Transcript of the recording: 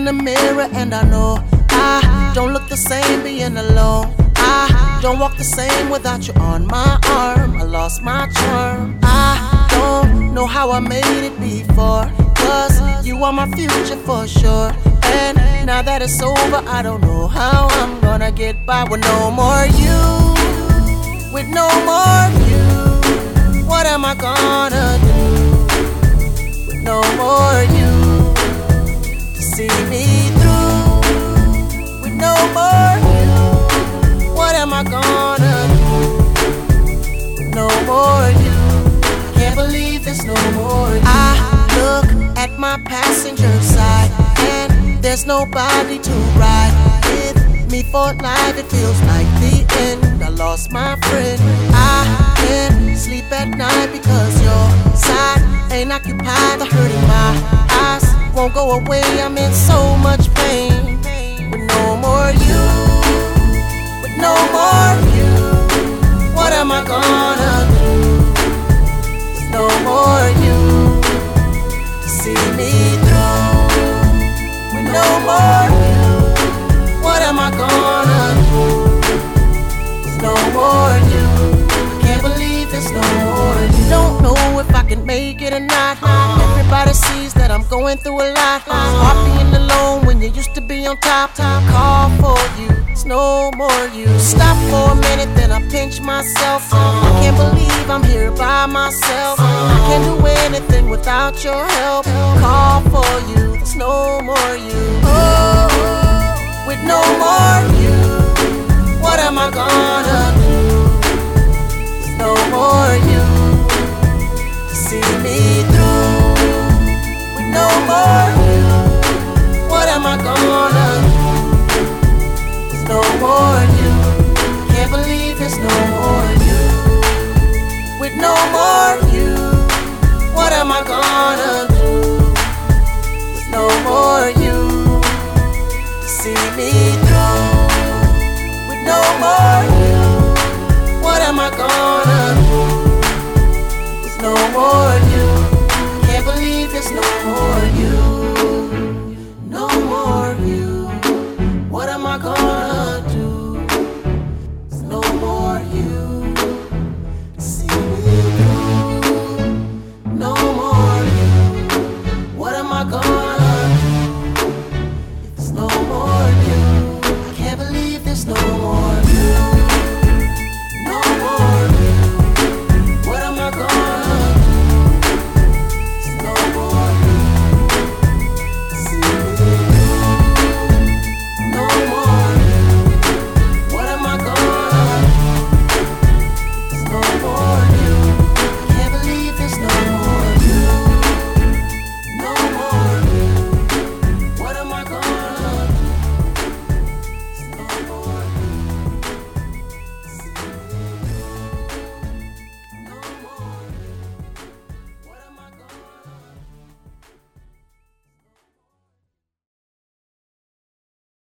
in the mirror and I know I don't look the same being alone. I don't walk the same without you on my arm. I lost my charm. I don't know how I made it before, 'cause you are my future for sure. And now that it's over, I don't know how I'm gonna get by with no more you. With no more you, what am I gonna do? With no more you to see me through. With no more you, what am I gonna do? With no more you, can't believe there's no more you. I look at my passenger side and there's nobody to ride with me for life. It feels like the end. I lost my friend. I can't sleep at night because your side ain't occupied. The hurt in my eyes won't go away. I'm in so much pain. With no more you, with no more you, what am I gonna do? With no more you to see me through. With no more you, what am I gonna do? There's no more you, I can't believe there's no more you. Don't know if I can make it or not. Everybody sees that I'm going through a lot. It's hard being alone when you used to be on top. Call for you, it's no more you. Stop for a minute, then I pinch myself. I can't believe I'm here by myself. I can't do anything without your help. Call for you, there's no more you. Oh, with no more you, what am I gonna